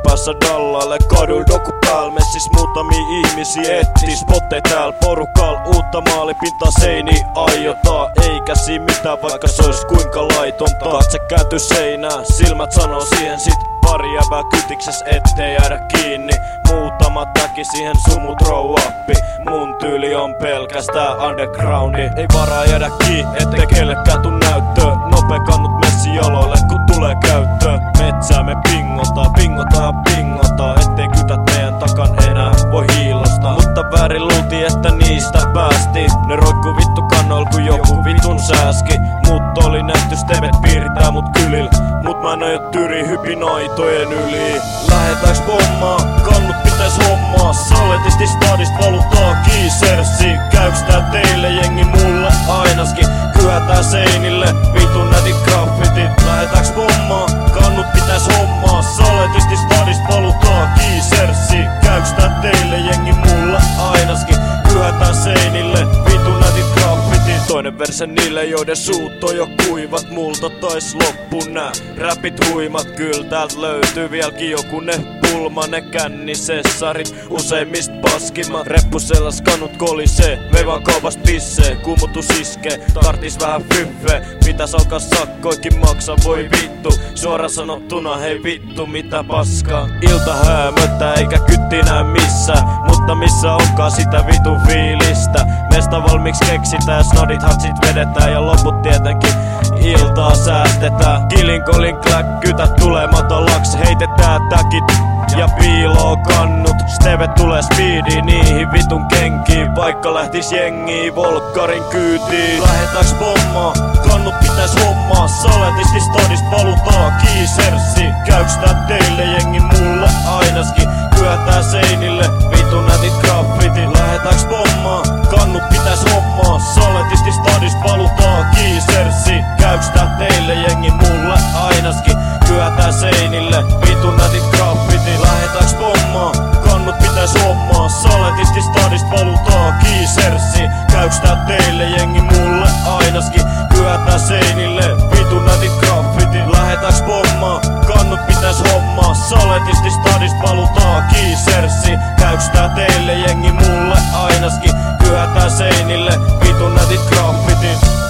päässä dallaille. Kaduil doku pääl, messis muutamia ihmisiä etti. Spotte tääl porukal, uutta maalipintaa seiniin aiotaan. Eikä siinä mitään vaikka se ois kuinka laitonta. Katse käänty seinään, silmät sanoo siihen sit. Pari jäbää kytikses ettei jäädä kiinni. Muutama täki siihen sumut row uppi. Mun tyyli on pelkästään undergroundi. Ei varaa jäädä kiinni, ettei kellekään tuu näyttöä. Nope kannut messi jaloille kun tulee käyttöön. Metsää me pingotaan ja pingotaan. Ettei kytät meidän takan enää voi hiilostaa. Mutta väärin luultiin että niistä päästiin. Ne roikku vittu kannoil kun joku vitun sääski. Mut oli nähty stevet piirtää mut kylil. Mut mä en aio tyri hypin aitojen yli. Lähetääks pommaa? Kannut pitäis hommaa. Saletisti stadist valutaa kiisersi. Käyks tää teille jengi mulle ainaskin? Kyhätää seinille vitun nätit graffitit. Lähetääks pommaa? Kannut pitäis hommaa. Saletisti stadist valutaa kiisersi. Käyks tää teille jengi mulle ainaskin? Kyhätää seinille vitun nätit graffitit. Toinen verse niille joiden suut on jo kuivat. Multa tais loppu nää räpit huimat. Kyl täältä löytyy vieläkin joku ne pulmanen kännisessarit. Useimmist paskimmat reppusellas kannut kolisee. Veivaan kaupast pissee, kuumutus iskee. Tartis vähän fyffee, pitäis alkaa sakkoikin maksaa voi vittu. Suoraan sanottuna hei vittu mitä paskaa. Ilta häämöttää eikä kytti näy missään. Mutta missä onkaan sitä vitun fiilistä. Mesta valmiiksi keksitään, snodit hatsit vedetään ja loput tietenkin iltaa säästetään. Kilinkolin kläkkytä tulee matalaks. Heitetään täkit ja piiloo kannut. Steve tulee speediin niihin vitun kenkiin. Vaikka lähtis jengiin volkkarin kyytiin. Lähetääks pommaa? Kannut pitäis hommaa. Saletisti stadist valutaa kiisersi. Käyks tää teille jengi mulle ainaskin? Kyhätää seinille vitun nätit graffitit. Lähetääks pommaa? Kannut pitäis hommaa. Saletisti stadist valutaa kiisersi. Käyks tää teille jengi mulle ainaskin? Kyhätää seinille vitun nätit graffitit. Lähetääks pommaa? Kannut pitäis hommaa. Saletisti stadist valutaa kiisersi. Käyks tää teille jengi mulle ainaskin? Kyhätää seinille vitun nätit graffitit. Lähetääks pommaa? Kannut pitäis hommaa. Saletisti stadist valutaa kiisersi. Käyks tää teille jengi mulle ainaskin? Kyhätää seinille vitun nätit graffitit.